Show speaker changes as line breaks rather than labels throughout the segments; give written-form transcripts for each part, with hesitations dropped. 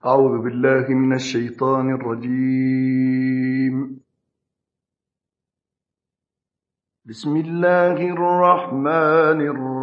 أعوذ بالله من الشيطان الرجيم. بسم الله الرحمن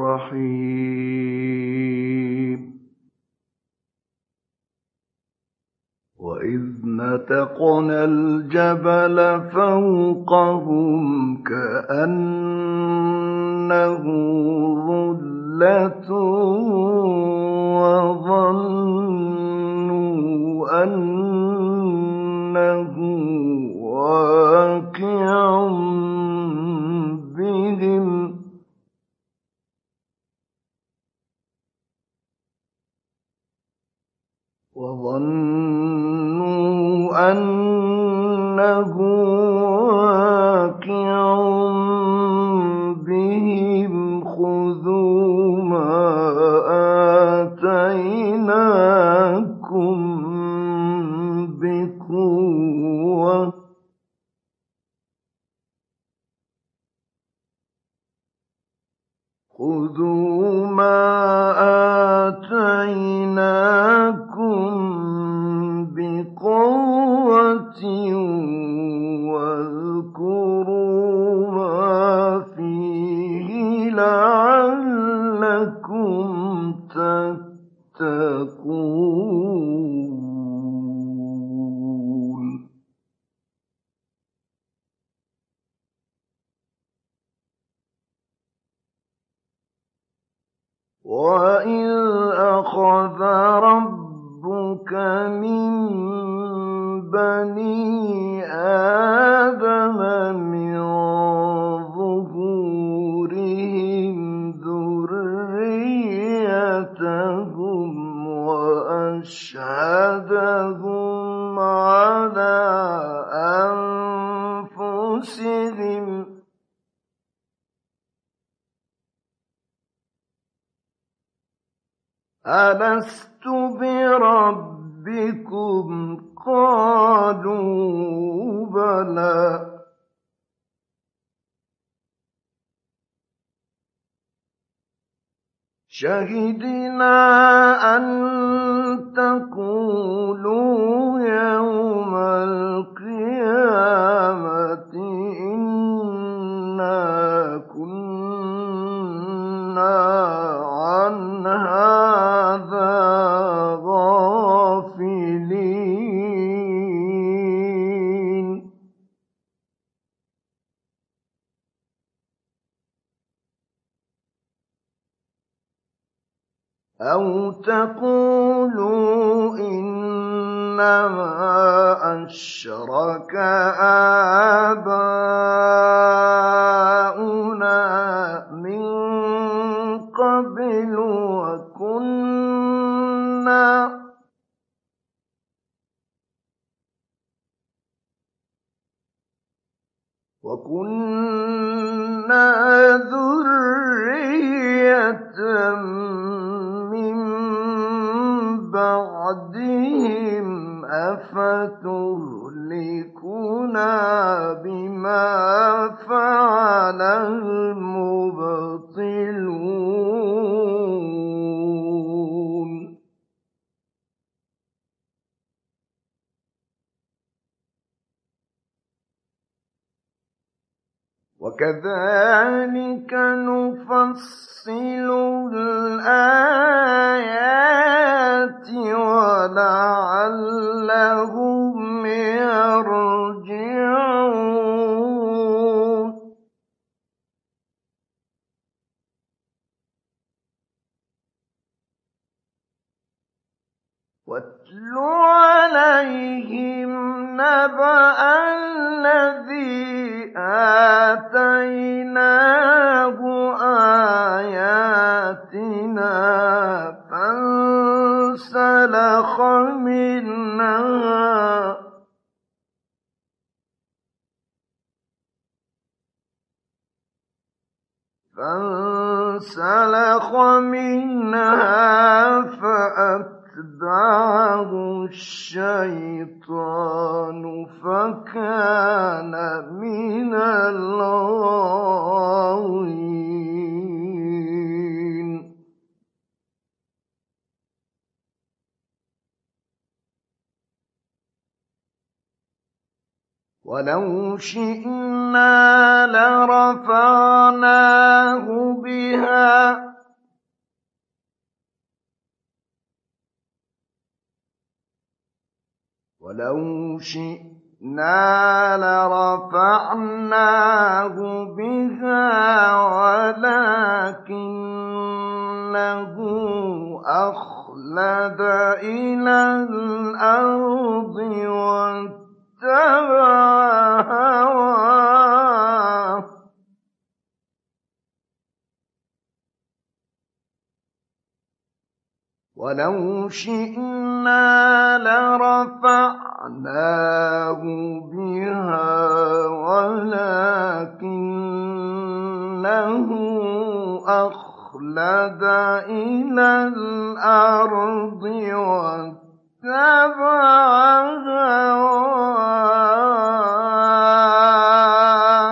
الرحيم. وإذ نتقنا الجبل فوقهم كأنه ظلة وظنوا أنه واقع بهم خذوا ما آتيناكم بقوة خذوا ما آتيناكم بقوة واذكروا ما فيه لعلكم تتقون. وَإِذْ أَخَذَ رَبُّكَ مِن بَنِي آدَمَ مِن ظُهُورِهِمْ ذُرِّيَّتَهُمْ وَأَشْهَدَهُمْ عَلَىٰ أَنفُسِهِمْ أَلَسْتُ بِرَبِّكُمْ ۖ قَالُوا بَلَىٰ شَهِدْنَا أَن تَقُولُوا يَوْمَ الْقِيَامَةِ إِنَّا كُنَّا عَنْ هَٰذَا غَافِلِينَ. أَوْ تَقُولُوا إِنَّمَا أَشْرَكَ آبَاؤُنَا مِن قَبْلُ وَكُنَّا ذُرِّيَّةً مِّن بَعْدِهِمْ ۖ أَفَتُهْلِكُنَا بِمَا فَعَلَ الْمُبْطِلُونَ. وَكَذَٰلِكَ نُفَصِّلُ الْآيَاتِ وَلَعَلَّهُمْ يَرْجِعُونَ. وَاتْلُ عَلَيْهِمْ نَبَأَ الَّذِي آتَيْنَاهُ آيَاتِنَا فانسلخ منها فأتبعه الشيطان فكان من الغاوين. وَلَوْ شِئْنَا لَرَفَعْنَاهُ بِهَا وَلَٰكِنَّهُ أَخْلَدَ إِلَى الْأَرْضِ وَاتَّبَعَ هَوَاهُ وَلَوْ شِئْنَا لَرَفَعْنَاهُ بِهَا وَلَٰكِنَّهُ أَخْلَدَ إِلَى الْأَرْضِ وَاتَّبَعَ هَوَاهُ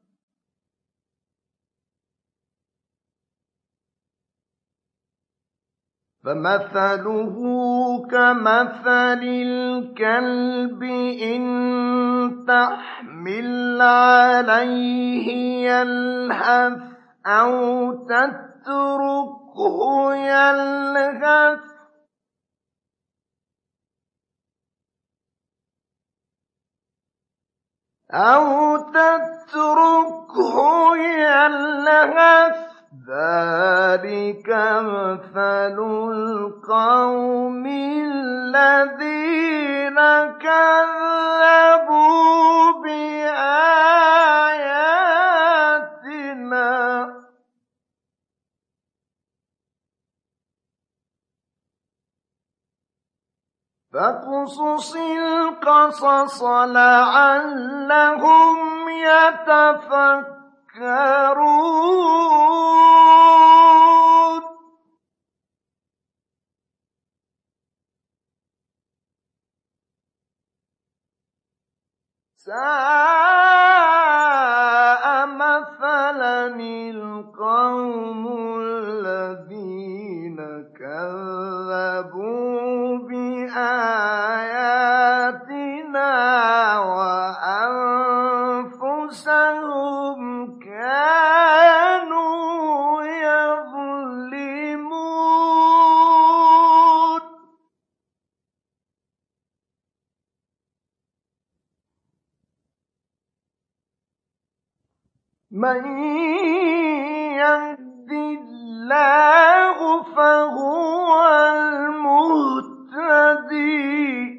فَمَثَلُهُ كَمَثَلِ الْكَلْبِ إِن تَحْمِلْ عَلَيْهِ يَلْهَثْ أَوْ تَتْرُكْهُ يَلْهَثْ ذَٰلِكَ مَثَلُ الْقَوْمِ الَّذِينَ كَذَّبُوا بِآيَاتِنَا ۚ فَاقْصُصِ الْقَصَصَ لَعَلَّهُمْ يَتَفَكَّرُونَ سَاءَ مَثَلًا الْقَوْمُ الَّذِينَ كَذَّبُوا بِآيَاتِنَا وَأَنفُسَهُمْ كَانُوا يَظْلِمُونَ مَن يَهْدِ اللَّهُ فَهُوَ الْمُهْتَدِي ۖ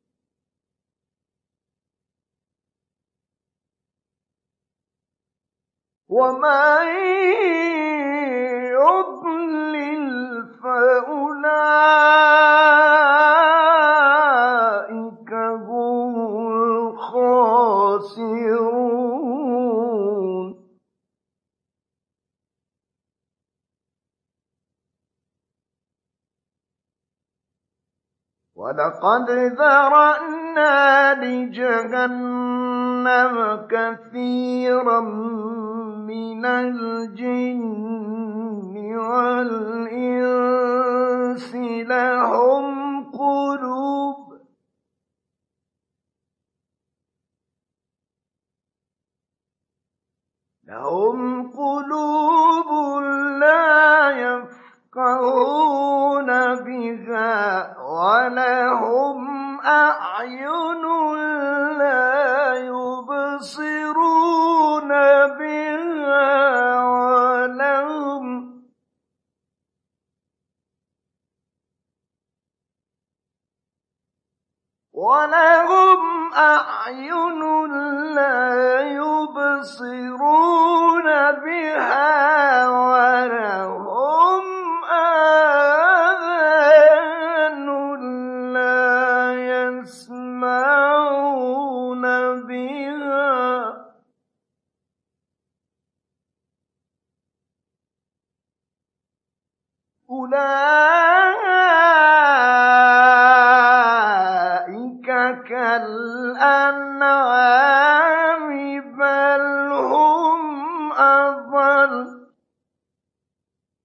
وَمَن يُضْلِلْ فَأُولَٰئِكَ هُمُ الْخَاسِرُونَ وَلَقَدْ ذَرَأْنَا لِجَهَنَّمَ كَثِيرًا مِّنَ الْجِنِّ وَالْإِنسِ لَهُمْ قُلُوبٌ لَّا يَفْقَهُونَ بِهَا وَلَهُمْ أَعْيُنٌ لَّا يُبْصِرُونَ بِهَا وَلَهُمْ أَعْيُنٌ لَّا يُبْصِرُونَ بِهَا وَلَهُمْ آذَانٌ لَّا يَسْمَعُونَ بِهَا ۚ أُولَٰئِكَ كَالْأَنْعَامِ بَلْ هُمْ أَضَلُّ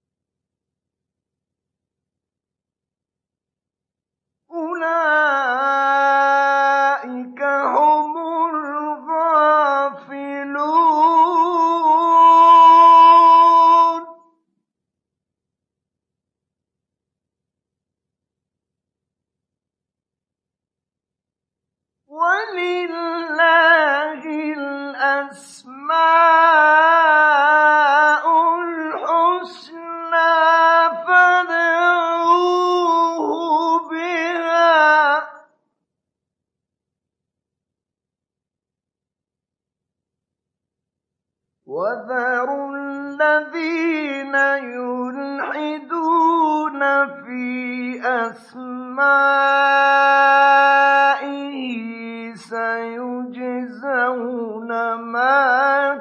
وَلِلَّهِ الْأَسْمَاءُ الْحُسْنَىٰ فَادْعُوهُ بِهَا ۖ وَذَرُوا الَّذِينَ يُلْحِدُونَ فِي أَسْمَائِهِ ۖ سَيُجْزَوْنَ مَا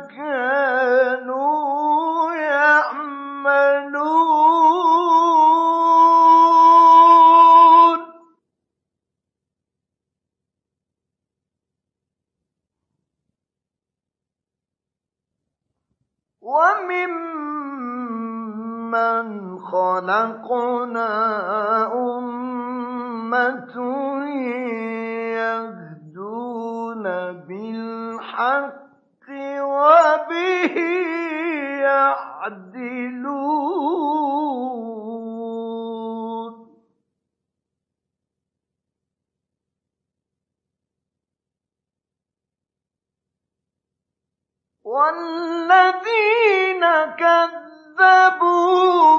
كَانُوا يَعْمَلُونَ وَمِمَّنْ خَلَقْنَا أُمَّةٌ يَهْدُونَ بِالْحَقِّ وَبِهِ يَعْدِلُونَ وَالَّذِينَ كَذَّبُوا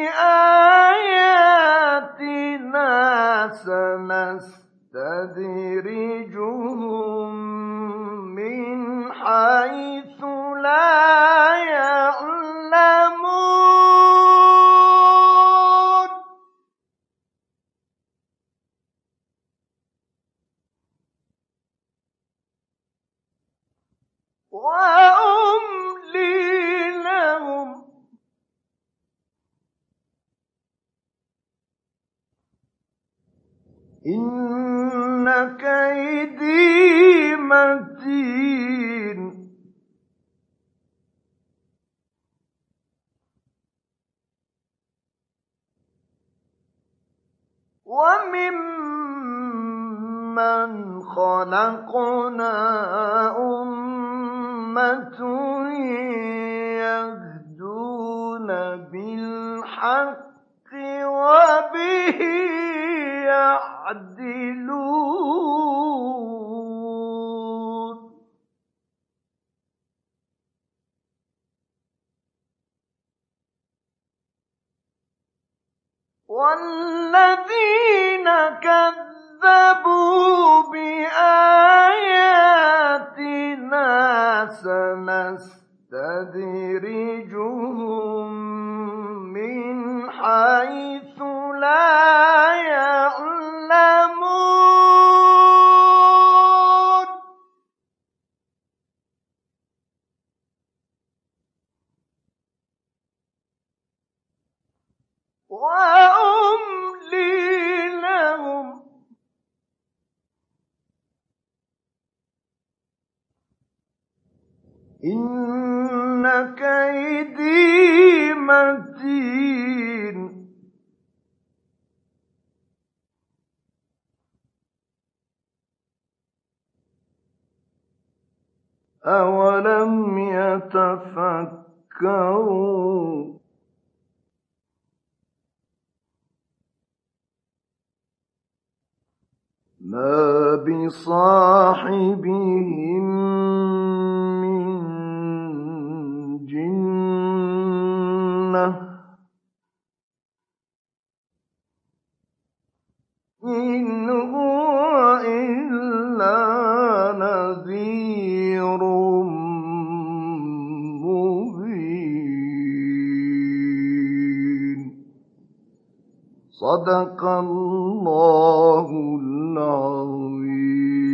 بِآيَاتِنَا سَنَسْتَدْرِجُهُم مِّنْ حَيْثُ لَا يَعْلَمُونَ وَأُمْلِي لَهُمْ ۚ إِنَّ كَيْدِي مَتِينٌ وَمِمَّنْ خَلَقْنَا أُمَّةٌ يَهْدُونَ بِالْحَقِّ وَبِهِ يَعْدِلُونَ وَالَّذِينَ كَذَّبُوا بِآيَاتِنَا سَنَسْتَدْرِجُهُم مِّنْ حَيْثُ لَا يَعْلَمُونَ وَأُمْلِي لَهُمْ ۚ إِنَّ كَيْدِي مَتِينٌ أَوَلَمْ يَتَفَكَّرُوا مَا بِصَاحِبِهِم مِّن جِنَّةٍ ۚ إِنْ هُوَ إِلَّا نَذِيرٌ مُّبِينٌ. صدق الله العظيم.